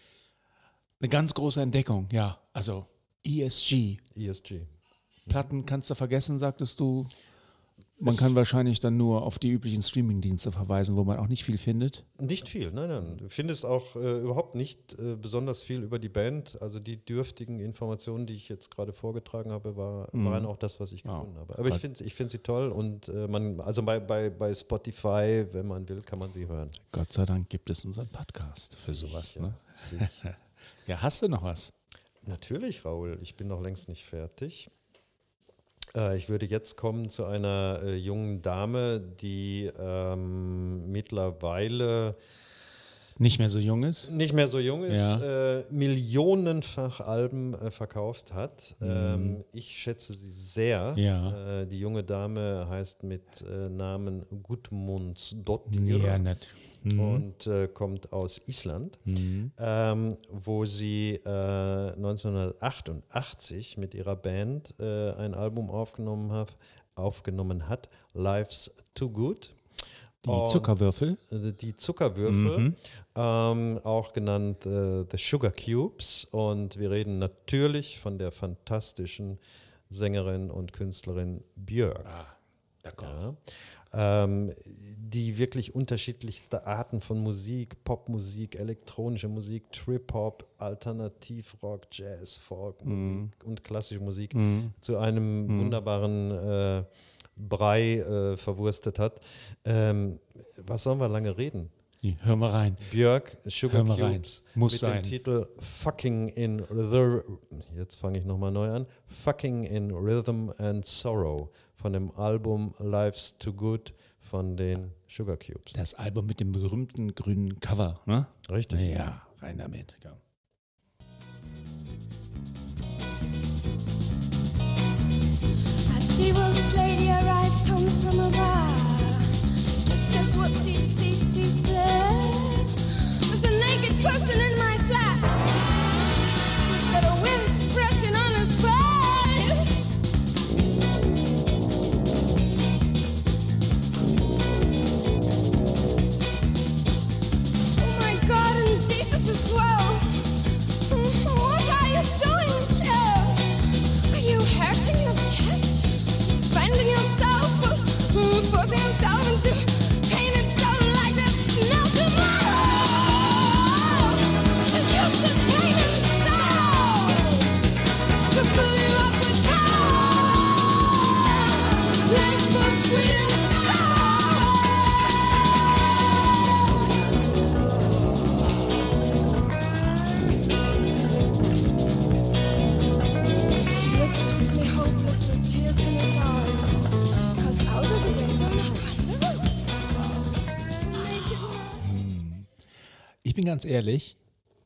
Eine ganz große Entdeckung, ja. Also E S G. E S G. Platten kannst du vergessen, sagtest du. Man kann wahrscheinlich dann nur auf die üblichen Streamingdienste verweisen, wo man auch nicht viel findet. Nicht viel, nein, nein. Du findest auch äh, überhaupt nicht äh, besonders viel über die Band. Also die dürftigen Informationen, die ich jetzt gerade vorgetragen habe, war, waren auch das, was ich Ja. gefunden habe. Aber ich finde ich find sie toll und äh, man, also bei, bei, bei Spotify, wenn man will, kann man sie hören. Gott sei Dank gibt es unseren Podcast für sowas. Sicher, Ne? sicher. Ja, hast du noch was? Natürlich, Raoul, ich bin noch längst nicht fertig. Äh, ich würde jetzt kommen zu einer äh, jungen Dame, die ähm, mittlerweile Nicht mehr so jung ist? nicht mehr so jung ist, Ja. äh, millionenfach Alben äh, verkauft hat. Ähm, ich schätze sie sehr. Ja. Äh, die junge Dame heißt mit äh, Namen Gudmundsdottir. Ja, nicht. Mhm. Und äh, kommt aus Island, ähm, wo sie äh, neunzehnhundertachtundachtzig mit ihrer Band äh, ein Album aufgenommen hat, aufgenommen hat, Life's Too Good. Die Und, Zuckerwürfel? äh, Die Zuckerwürfel, ähm, auch genannt äh, The Sugar Cubes. Und wir reden natürlich von der fantastischen Sängerin und Künstlerin Björk. Ah, d'accord. Ja. Ähm, die wirklich unterschiedlichste Arten von Musik, Popmusik, elektronische Musik, Trip-Hop, Alternativrock, Jazz, Folkmusik und klassische Musik zu einem wunderbaren äh, Brei äh, verwurstet hat. Ähm, was sollen wir lange reden? Die, hören wir rein. Björk, Sugar Hör mal rein. Cubes Muss mit sein. dem Titel Fucking in the, jetzt fange ich nochmal neu an, Fucking in Rhythm and Sorrow von dem Album Life's Too Good von den Sugar Cubes. Das Album mit dem berühmten grünen Cover, ne? Richtig. Ja, rein damit. Ja. A divorced lady arrives home from a bar, just a what she sees, she's there. There's a naked person in my flat. He's got a weird expression on his face. Oh my God, and Jesus as well. What are you doing here? Are you hurting your chest? Finding yourself, forcing yourself into pain and sorrow like there's no tomorrow. Should use the pain and sorrow to fill you up with power. Life's both sweet and He looks towards me hopeless with tears in his eyes. 'Cause out of the window now on the roof. Naked man. Ich bin ganz ehrlich,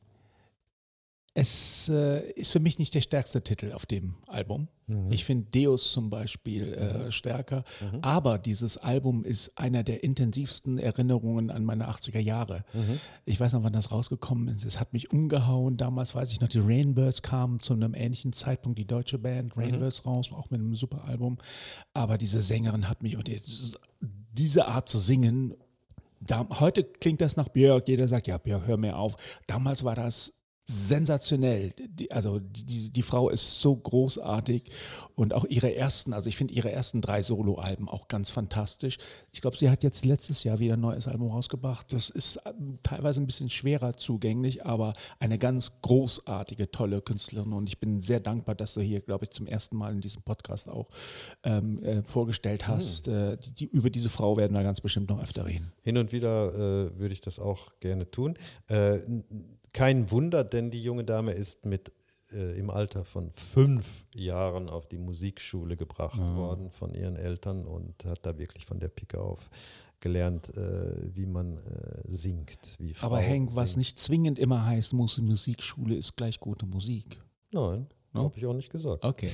es äh, ist für mich nicht der stärkste Titel auf dem Album. Ich finde Deus zum Beispiel äh, stärker, aber dieses Album ist einer der intensivsten Erinnerungen an meine achtziger Jahre. Ich weiß noch, wann das rausgekommen ist. Es hat mich umgehauen. Damals weiß ich noch, die Rainbirds kamen zu einem ähnlichen Zeitpunkt, die deutsche Band Rainbirds raus, auch mit einem super Album. Aber diese Sängerin hat mich, und die, diese Art zu singen, da, heute klingt das nach Björk, jeder sagt, ja Björk, hör mir auf. Damals war das sensationell. Die, also die, die Frau ist so großartig und auch ihre ersten, also ich finde ihre ersten drei Soloalben auch ganz fantastisch. Ich glaube, sie hat jetzt letztes Jahr wieder ein neues Album rausgebracht. Das ist ähm, teilweise ein bisschen schwerer zugänglich, aber eine ganz großartige, tolle Künstlerin und ich bin sehr dankbar, dass du hier, glaube ich, zum ersten Mal in diesem Podcast auch ähm, äh, vorgestellt hast. Mhm. Äh, die, die, über diese Frau werden wir ganz bestimmt noch öfter reden. Hin und wieder äh, würde ich das auch gerne tun. Äh, Kein Wunder, denn die junge Dame ist mit äh, im Alter von fünf Jahren auf die Musikschule gebracht Ja. worden von ihren Eltern und hat da wirklich von der Pike auf gelernt, äh, wie man äh, singt. Wie Aber Frauen Henk, was singen. nicht zwingend immer heißt, muss Musikschule ist gleich gute Musik. Nein, No? habe ich auch nicht gesagt. Okay.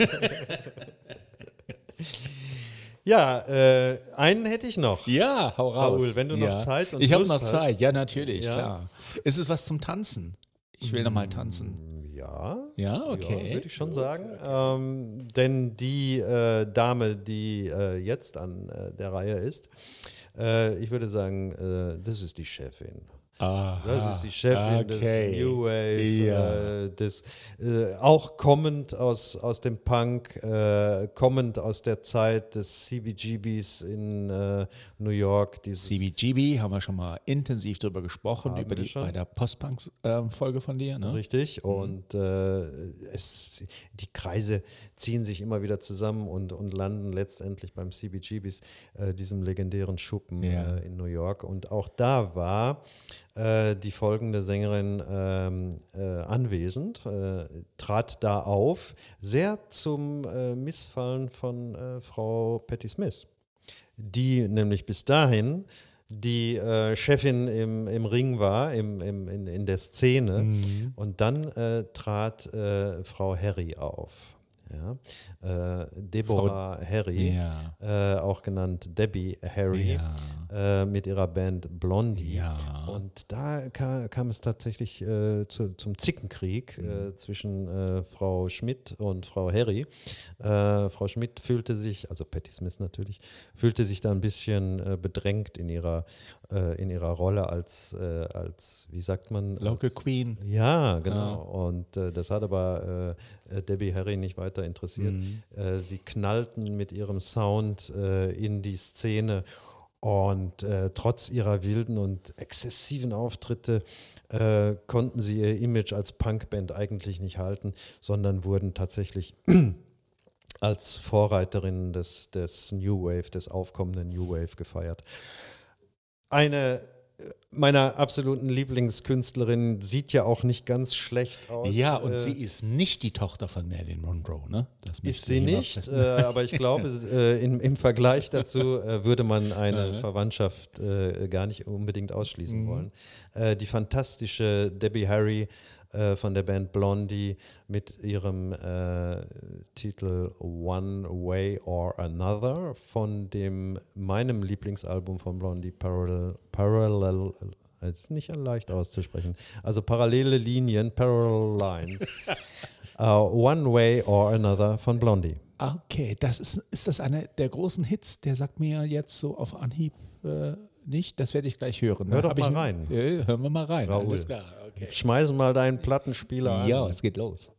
Ja, äh, einen hätte ich noch. Ja, hau raus. Raoul, wenn du noch ja. Zeit und Ich habe Lust noch hast. Zeit, ja, natürlich, Ja. klar. Ist es was zum Tanzen? Ich will noch mal tanzen. Ja. Ja, okay. Ja, würde ich schon sagen. Ähm, denn die äh, Dame, die äh, jetzt an äh, der Reihe ist, äh, ich würde sagen, äh, das ist die Chefin. Aha, Das ist die Chefin okay. des New Wave, Ja. äh, des, äh, auch kommend aus, aus dem Punk, äh, kommend aus der Zeit des C B G Bs in äh, New York. Dieses C B G B haben wir schon mal intensiv drüber gesprochen, Haben über wir die, schon. bei der Post-Punk-Folge von dir. Ne? Richtig, und äh, es, die Kreise ziehen sich immer wieder zusammen und, und landen letztendlich beim C B G Bs, äh, diesem legendären Schuppen Ja. äh, in New York. Und auch da war äh, die folgende Sängerin ähm, äh, anwesend, äh, trat da auf, sehr zum äh, Missfallen von äh, Frau Patti Smith, die nämlich bis dahin die äh, Chefin im, im Ring war, im, im, in, in der Szene. Mhm. Und dann äh, trat äh, Frau Harry auf. Ja? Äh, Deborah Harry, Ja. äh, auch genannt Debbie Harry, Ja. äh, mit ihrer Band Blondie. Ja. Und da kam, kam es tatsächlich äh, zu, zum Zickenkrieg äh, zwischen äh, Frau Schmidt und Frau Harry. Äh, Frau Schmidt fühlte sich, also Patti Smith natürlich, fühlte sich da ein bisschen äh, bedrängt in ihrer, äh, in ihrer Rolle als, äh, als, wie sagt man? Local als, Queen. Ja, genau. Und äh, das hat aber äh, Debbie Harry nicht weiter interessiert. Mhm. Äh, sie knallten mit ihrem Sound äh, in die Szene und äh, trotz ihrer wilden und exzessiven Auftritte äh, konnten sie ihr Image als Punkband eigentlich nicht halten, sondern wurden tatsächlich als Vorreiterinnen des, des New Wave, des aufkommenden New Wave gefeiert. Eine meiner absoluten Lieblingskünstlerin, sieht ja auch nicht ganz schlecht aus. Ja, und äh, sie ist nicht die Tochter von Marilyn Monroe, ne? Das Ist müsste sie jemand nicht, wissen. äh, aber ich glaube, äh, im, im Vergleich dazu äh, würde man eine Aha. Verwandtschaft äh, gar nicht unbedingt ausschließen Mhm. wollen. Äh, die fantastische Debbie Harry äh, von der Band Blondie mit ihrem äh, Titel One Way or Another von dem meinem Lieblingsalbum von Blondie, Parallel, Parallel es ist nicht leicht auszusprechen. Also parallele Linien, Parallel Lines. uh, One Way or Another von Blondie. Okay, das ist, ist das einer der großen Hits? Der sagt mir jetzt so auf Anhieb äh, nicht. Das werde ich gleich hören. Ne? Hör doch Hab ich mal einen- rein. Ja, hören wir mal rein. Raoul. Alles klar, okay. Schmeiß mal deinen Plattenspieler an. Ja, es geht los.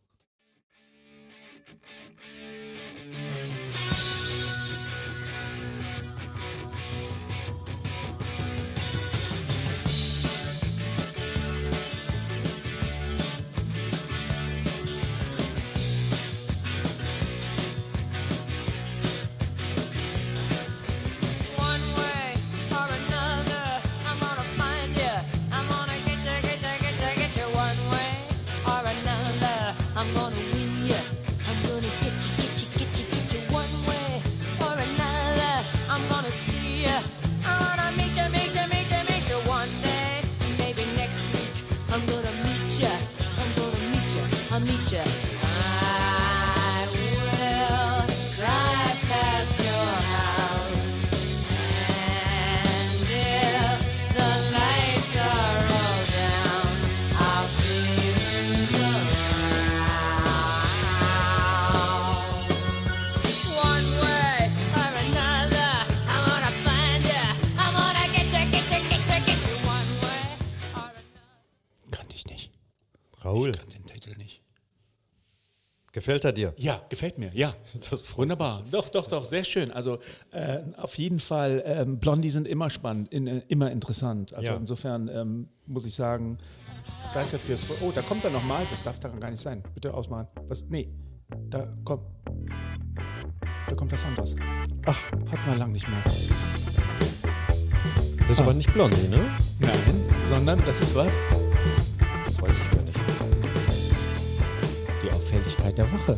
One way or another, I'm gonna find you. I'm gonna get you, get you, get you, get you. One way or another, I'm gonna win you. I'm gonna get you, get you, get you, get you. One way or another, I'm gonna see you. I wanna meet you, meet you, meet you, meet you. One day, maybe next week, I'm gonna meet you. I'm gonna meet you, I'll meet you. I will drive past your house. And if the lights are all down, I'll see who's around. One way or another, I'm gonna find you. I'm gonna get you, get you, get you, get you. One way or another. Kannte ich nicht. Raoul, Ich kannte den Titel nicht. gefällt er dir? Ja, gefällt mir, ja. Das freut Wunderbar. Doch, doch, doch, sehr schön. Also äh, auf jeden Fall, ähm, Blondie sind immer spannend, in, äh, immer interessant. Also Ja. insofern ähm, muss ich sagen, danke fürs... Oh, da kommt er nochmal. Das darf daran gar nicht sein. Bitte ausmachen. Was? Nee, da kommt... Da kommt was anderes. Ach, Hatten wir lang nicht mehr. das ist aber nicht Blondie, ne? Nein, sondern das ist was? Das weiß ich gar nicht. Die Auffälligkeit der Woche.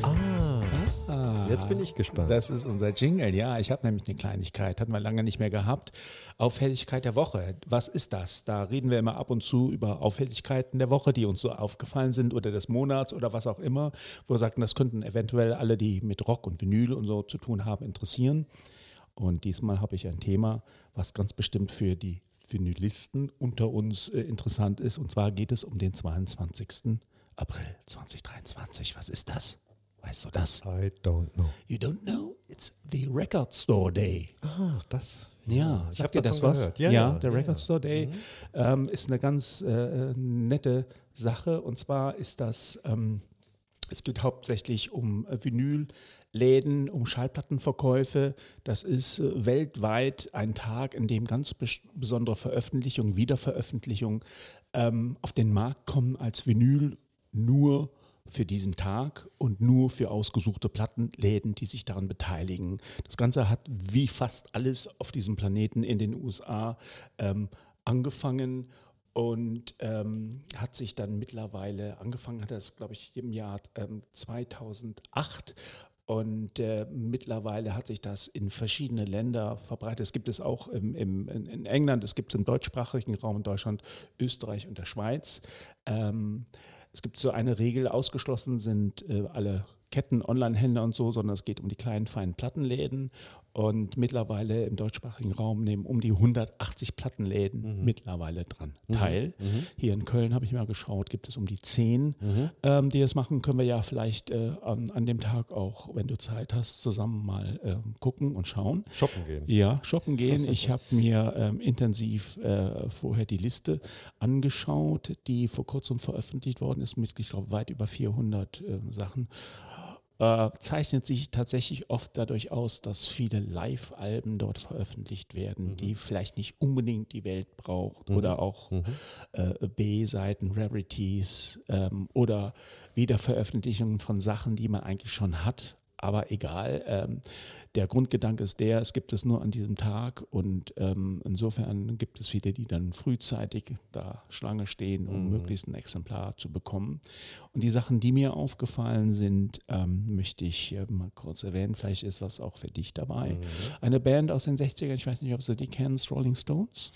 Ah, Ah, jetzt bin ich gespannt. Das ist unser Jingle, ja. Ich habe nämlich eine Kleinigkeit, hatten wir lange nicht mehr gehabt. Auffälligkeit der Woche. Was ist das? Da reden wir immer ab und zu über Auffälligkeiten der Woche, die uns so aufgefallen sind oder des Monats oder was auch immer, wo wir sagten, das könnten eventuell alle, die mit Rock und Vinyl und so zu tun haben, interessieren. Und diesmal habe ich ein Thema, was ganz bestimmt für die Vinylisten unter uns äh, interessant ist. Und zwar geht es um den zweiundzwanzigsten April zweitausenddreiundzwanzig. Was ist das? Weißt du das? I don't know. You don't know? It's the Record Store Day. Ah, das. Ja, ich sagt habe ihr das davon was? gehört. Ja, Ja, der ja, Record ja. Store Day ähm, ist eine ganz äh, nette Sache. Und zwar ist das, ähm, es geht hauptsächlich um äh, Vinylläden, um Schallplattenverkäufe. Das ist äh, weltweit ein Tag, in dem ganz bes- besondere Veröffentlichungen, Wiederveröffentlichungen ähm, auf den Markt kommen als Vinyl nur für diesen Tag und nur für ausgesuchte Plattenläden, die sich daran beteiligen. Das Ganze hat wie fast alles auf diesem Planeten in den U S A ähm, angefangen und ähm, hat sich dann mittlerweile, angefangen hat das, glaube ich, im Jahr ähm, zweitausendacht. Und äh, mittlerweile hat sich das in verschiedene Länder verbreitet. Es gibt es auch im, im, in in England, es gibt es im deutschsprachigen Raum in Deutschland, Österreich und der Schweiz. Ähm, es gibt so eine Regel, ausgeschlossen sind äh, alle Ketten, Onlinehändler und so, sondern es geht um die kleinen, feinen Plattenläden. Und mittlerweile im deutschsprachigen Raum nehmen um die hundertachtzig Plattenläden mittlerweile dran teil. Hier in Köln habe ich mal geschaut, gibt es um die zehn, ähm, die das machen. Können wir ja vielleicht äh, an, an dem Tag auch, wenn du Zeit hast, zusammen mal ähm, gucken und schauen. Shoppen gehen. Ja, shoppen gehen. Ich habe mir ähm, intensiv äh, vorher die Liste angeschaut, die vor kurzem veröffentlicht worden ist, mit, ich glaube, weit über vierhundert äh, Sachen. Äh, zeichnet sich tatsächlich oft dadurch aus, dass viele Live-Alben dort veröffentlicht werden, die vielleicht nicht unbedingt die Welt braucht oder auch äh, B-Seiten, Rarities ähm, oder Wiederveröffentlichungen von Sachen, die man eigentlich schon hat, aber egal. Ähm, der Grundgedanke ist der, es gibt es nur an diesem Tag und ähm, insofern gibt es viele, die dann frühzeitig da Schlange stehen, um Mhm. möglichst ein Exemplar zu bekommen. Und die Sachen, die mir aufgefallen sind, ähm, möchte ich äh, mal kurz erwähnen. Vielleicht ist das auch für dich dabei. Mhm. Eine Band aus den sechzigern, ich weiß nicht, ob du die kennst, Rolling Stones.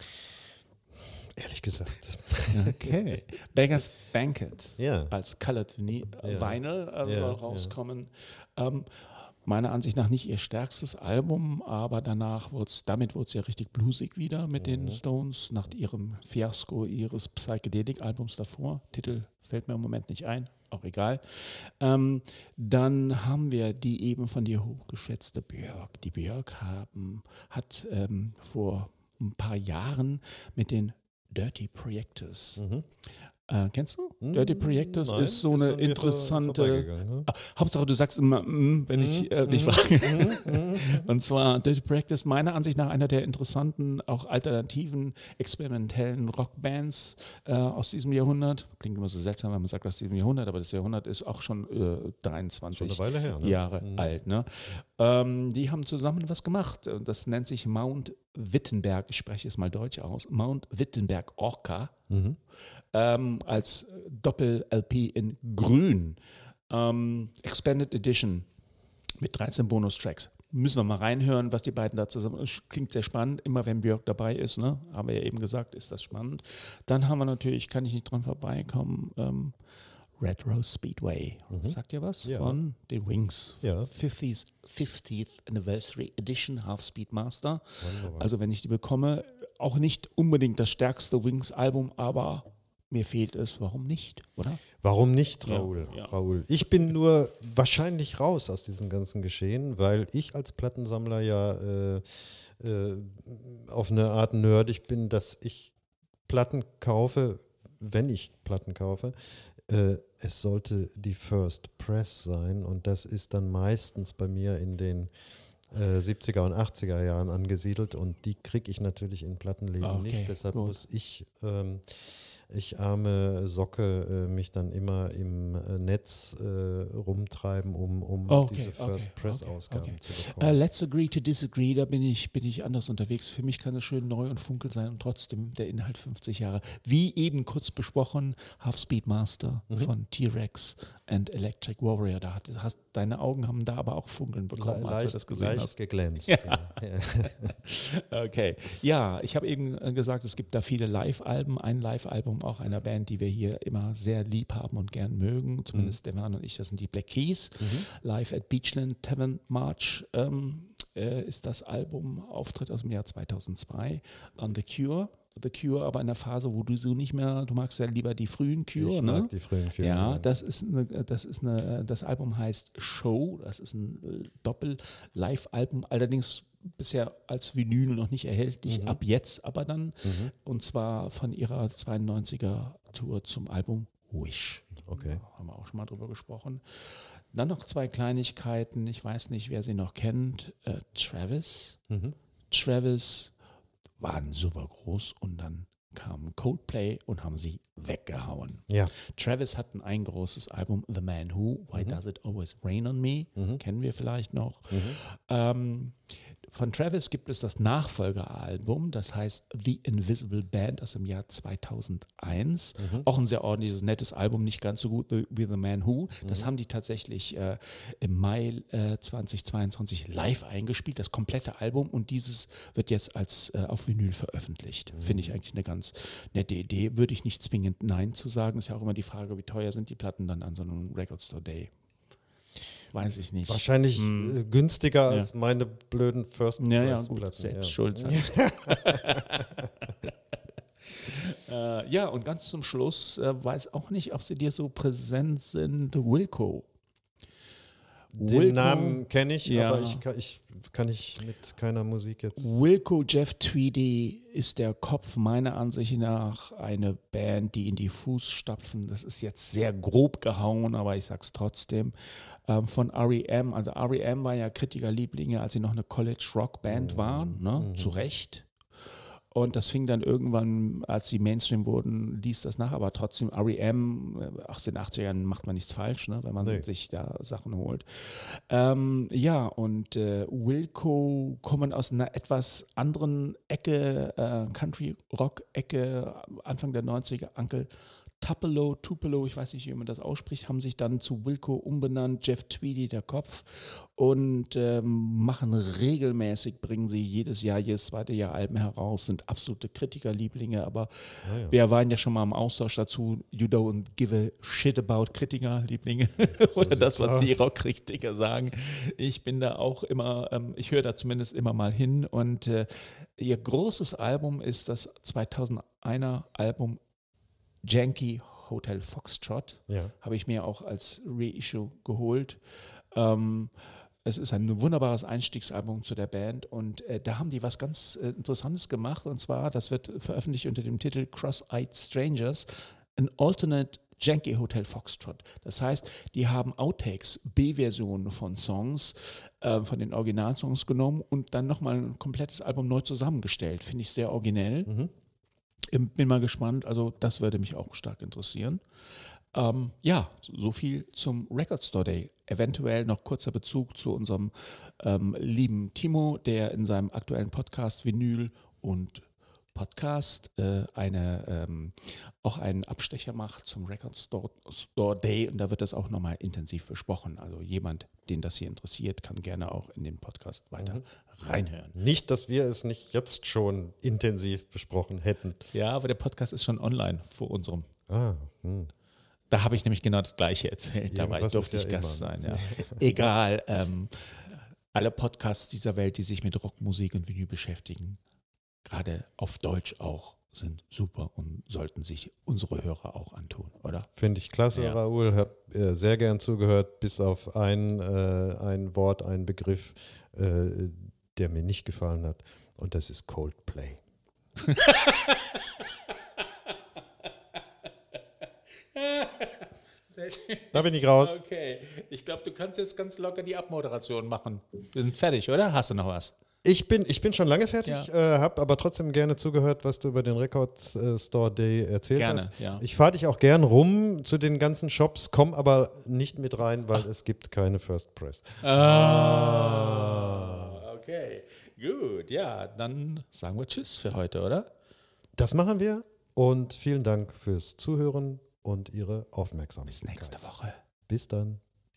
Ehrlich gesagt. Okay. Beggars Banquet Ja. als Colored Vini- Ja. Vinyl äh, Ja, soll rauskommen. Ähm, meiner Ansicht nach nicht ihr stärkstes Album, aber danach wurde es, damit wurde es ja richtig bluesig wieder mit den Stones, nach ihrem Fiasko ihres Psychedelic-Albums davor. Titel fällt mir im Moment nicht ein, auch egal. Ähm, dann haben wir die eben von dir hochgeschätzte Björk. Die Björk haben, hat ähm, vor ein paar Jahren mit den Dirty Projectors. Mhm. Äh, kennst du? Dirty Projectors Nein, ist so eine an mir vor- interessante. vorbeigegangen, ne? Ah, Hauptsache, du sagst immer, mm, wenn ich äh, dich frage. Und zwar Dirty Projectors, meiner Ansicht nach einer der interessanten, auch alternativen, experimentellen Rockbands äh, aus diesem Jahrhundert. Klingt immer so seltsam, wenn man sagt aus diesem Jahrhundert, aber das Jahrhundert ist auch schon äh, dreiundzwanzig Schon eine Weile her, ne? Jahre alt. Ne? Ähm, die haben zusammen was gemacht. Das nennt sich Mount Wittenberg, ich spreche es mal deutsch aus, Mount Wittenberg Orca, Mhm. ähm, als Doppel-L P in grün. Ähm, Expanded Edition mit dreizehn Bonustracks. Müssen wir mal reinhören, was die beiden da zusammen. Es klingt sehr spannend, immer wenn Björk dabei ist, ne? Haben wir ja eben gesagt, ist das spannend. Dann haben wir natürlich, kann ich nicht dran vorbeikommen, ähm, Red Rose Speedway. Sagt ihr was? Ja. Von den Wings. Ja. fiftieth, fiftieth Anniversary Edition, Half Speed Master. Wunderbar. Also wenn ich die bekomme, auch nicht unbedingt das stärkste Wings-Album, aber mir fehlt es. Warum nicht, oder? Warum nicht, Ja, Raoul? ja. Raoul? Ich bin nur wahrscheinlich raus aus diesem ganzen Geschehen, weil ich als Plattensammler ja äh, äh, auf eine Art nerdig bin, dass ich Platten kaufe, wenn ich Platten kaufe. Äh, es sollte die First Press sein und das ist dann meistens bei mir in den äh, siebziger und achtziger Jahren angesiedelt und die kriege ich natürlich in Plattenläden Okay, nicht. Deshalb gut. muss ich, ähm, ich arme Socke, äh, mich dann immer im äh, Netz äh, rumtreiben, um, um Okay, diese First okay, Press okay, Ausgaben okay. zu Äh, bekommen. let's agree to disagree, da bin ich, bin ich anders unterwegs. Für mich kann es schön neu und funkel sein und trotzdem der Inhalt fünfzig Jahre. Wie eben kurz besprochen, Half Speed Master Mhm. von T-Rex and Electric Warrior. Da hat, hast, deine Augen haben da aber auch funkeln bekommen, Le- als du leicht, das gesehen leicht hast. geglänzt. Ja. Ja. Okay. Ja, ich habe eben äh, gesagt, es gibt da viele Live-Alben. Ein Live-Album auch einer Band, die wir hier immer sehr lieb haben und gern mögen. Zumindest Stefan und ich, das sind die Black Keys. Live at Beachland Tavern March ähm, äh, ist das Album, Auftritt aus dem Jahr zweitausendzwei. Dann The Cure. The Cure, aber in der Phase, wo du so nicht mehr, du magst ja lieber die frühen Cure, Ich ne? mag die frühen Cure. Ja, das ist eine, das ist eine, das Album heißt Show, das ist ein äh, Doppel-Live-Album, allerdings bisher als Vinyl noch nicht erhältlich, ab jetzt aber dann, und zwar von ihrer zweiundneunziger Tour zum Album Wish. Okay. Da haben wir auch schon mal drüber gesprochen. Dann noch zwei Kleinigkeiten, ich weiß nicht, wer sie noch kennt, äh, Travis. Mhm. Travis waren super groß und dann kam Coldplay und haben sie weggehauen. Ja. Travis hatten ein großes Album, The Man Who, Why Does It Always Rain on Me, kennen wir vielleicht noch. Ähm, von Travis gibt es das Nachfolgeralbum, das heißt The Invisible Band aus dem Jahr zweitausendeins. Auch ein sehr ordentliches, nettes Album, nicht ganz so gut wie The Man Who. Das haben die tatsächlich äh, im Mai äh, zweitausendzweiundzwanzig live eingespielt, das komplette Album. Und dieses wird jetzt als äh, auf Vinyl veröffentlicht. Finde ich eigentlich eine ganz nette Idee. Würde ich nicht zwingend Nein zu sagen. Ist ja auch immer die Frage, wie teuer sind die Platten dann an so einem Record Store Day. Weiß ich nicht. Wahrscheinlich äh, günstiger Ja. als meine blöden First Ja, ja, Press gut, Platten. selbst ja. schuld. sag ich. äh, ja, und ganz zum Schluss, äh, weiß auch nicht, ob sie dir so präsent sind, Wilco. Den Wilco- Namen kenne ich, Ja. aber ich kann, ich kann ich mit keiner Musik jetzt. Wilco Jeff Tweedy ist der Kopf meiner Ansicht nach eine Band, die in die Fußstapfen, das ist jetzt sehr grob gehauen, aber ich sag's trotzdem, ähm, von R E M. Also R E M war ja Kritikerlieblinge, als sie noch eine College-Rock-Band waren, ne? Zu Recht. Und das fing dann irgendwann, als sie Mainstream wurden, ließ das nach, aber trotzdem R E M, aus den achtzigern macht man nichts falsch, ne, wenn man Nee. sich da Sachen holt. Ähm, ja, und äh, Wilco kommen aus einer etwas anderen Ecke, äh, Country-Rock-Ecke, Anfang der neunziger, Uncle Tupelo, Tupelo, ich weiß nicht, wie man das ausspricht, haben sich dann zu Wilco umbenannt, Jeff Tweedy der Kopf, und ähm, machen regelmäßig, bringen sie jedes Jahr, jedes zweite Jahr Alben heraus, sind absolute Kritikerlieblinge, aber Ah, ja. wir waren ja schon mal im Austausch dazu, you don't give a shit about Kritikerlieblinge oder das, sieht's was die aus. Rockkritiker sagen. Ich bin da auch immer, ähm, ich höre da zumindest immer mal hin, und äh, ihr großes Album ist das zweitausendeiner Album Yankee Hotel Foxtrot, Ja. habe ich mir auch als Reissue geholt. Ähm, es ist ein wunderbares Einstiegsalbum zu der Band, und äh, da haben die was ganz äh, Interessantes gemacht, und zwar, das wird veröffentlicht unter dem Titel Cross-Eyed Strangers, an Alternate Yankee Hotel Foxtrot. Das heißt, die haben Outtakes, B-Versionen von Songs, äh, von den Originalsongs genommen und dann nochmal ein komplettes Album neu zusammengestellt. Finde ich sehr originell. Mhm. Bin mal gespannt, also das würde mich auch stark interessieren. Ähm, ja, so viel zum Record Store Day. Eventuell noch kurzer Bezug zu unserem ähm, lieben Timo, der in seinem aktuellen Podcast Vinyl und Podcast äh, eine, ähm, auch einen Abstecher macht zum Record Store, Store Day, und da wird das auch nochmal intensiv besprochen. Also jemand, den das hier interessiert, kann gerne auch in den Podcast weiter reinhören. Nicht, dass wir es nicht jetzt schon intensiv besprochen hätten. Ja, aber der Podcast ist schon online vor unserem. Ah, hm. Da habe ich nämlich genau das Gleiche erzählt. Da war ich, Irgendwas durfte ist ich ja Gast immer. sein. Ja. Egal. Ähm, alle Podcasts dieser Welt, die sich mit Rockmusik und Vinyl beschäftigen, gerade auf Deutsch auch, sind super und sollten sich unsere Hörer auch antun, oder? Finde ich klasse, Ja. Raoul. Habe äh, sehr gern zugehört, bis auf ein, äh, ein Wort, einen Begriff, äh, der mir nicht gefallen hat. Und das ist Coldplay. Sehr schön. Da bin ich raus. Okay. Ich glaube, du kannst jetzt ganz locker die Abmoderation machen. Wir sind fertig, oder? Hast du noch was? Ich bin, ich bin schon lange fertig, Ja. äh, habe aber trotzdem gerne zugehört, was du über den Record äh, Store Day erzählt Gerne, hast. ja. Ich fahre dich auch gern rum zu den ganzen Shops, komm aber nicht mit rein, weil es gibt keine First Press. Ah, okay. Gut, ja, dann sagen wir Tschüss für heute, oder? Das machen wir und vielen Dank fürs Zuhören und Ihre Aufmerksamkeit. Bis nächste Woche. Bis dann.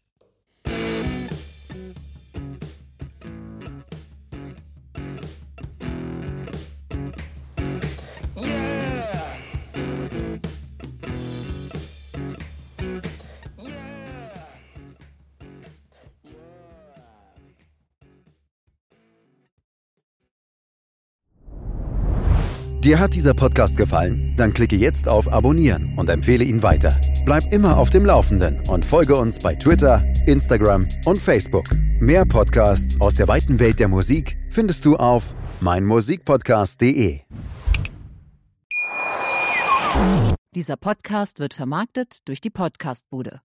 Dir hat dieser Podcast gefallen? Dann klicke jetzt auf Abonnieren und empfehle ihn weiter. Bleib immer auf dem Laufenden und folge uns bei Twitter, Instagram und Facebook. Mehr Podcasts aus der weiten Welt der Musik findest du auf meinmusikpodcast punkt de. Dieser Podcast wird vermarktet durch die Podcastbude.